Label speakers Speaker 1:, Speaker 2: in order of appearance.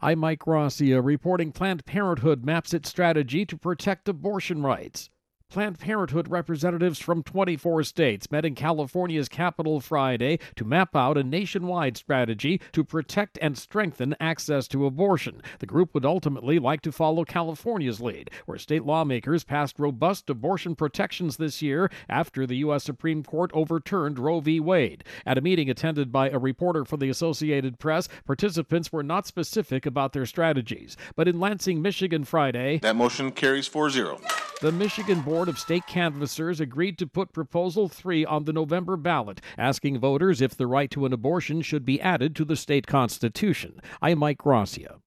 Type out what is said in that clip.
Speaker 1: I'm Mike Gracia reporting Planned Parenthood maps its strategy to protect abortion rights. Planned Parenthood representatives from 24 states met in California's capital Friday to map out a nationwide strategy to protect and strengthen access to abortion. The group would ultimately like to follow California's lead, where state lawmakers passed robust abortion protections this year after the U.S. Supreme Court overturned Roe v. Wade. At a meeting attended by a reporter for the Associated Press, participants were not specific about their strategies. But in Lansing, Michigan Friday,
Speaker 2: that motion carries 4-0.
Speaker 1: The Michigan Board of State Canvassers agreed to put Proposal 3 on the November ballot, asking voters if the right to an abortion should be added to the state constitution. I'm Mike Gracia.